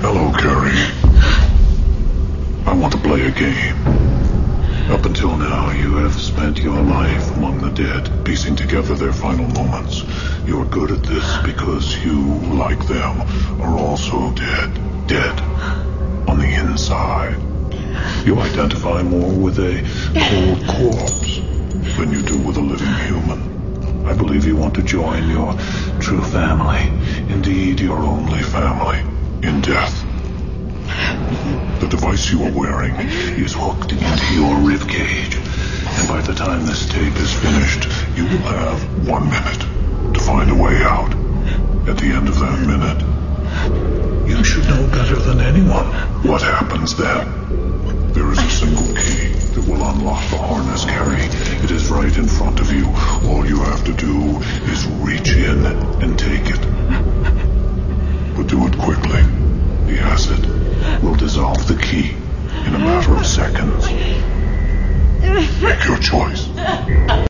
Hello, Carrie. I want to play a game. Up until now, you have spent your life among the dead, piecing together their final moments. You're good at this because you, like them, are also dead. Dead. On the inside. You identify more with a cold corpse than you do with a living human. I believe you want to join your true family. Indeed, your only family. In death. The device you are wearing is hooked into your ribcage. And by the time this tape is finished, you will have 1 minute to find a way out. At the end of that minute, you should know better than anyone what happens then. There is a single key that will unlock the harness, Carrie. It is right in front of you. All you have to do is reach in and take it. But do it quickly. The acid will dissolve the key in a matter of seconds. Make your choice.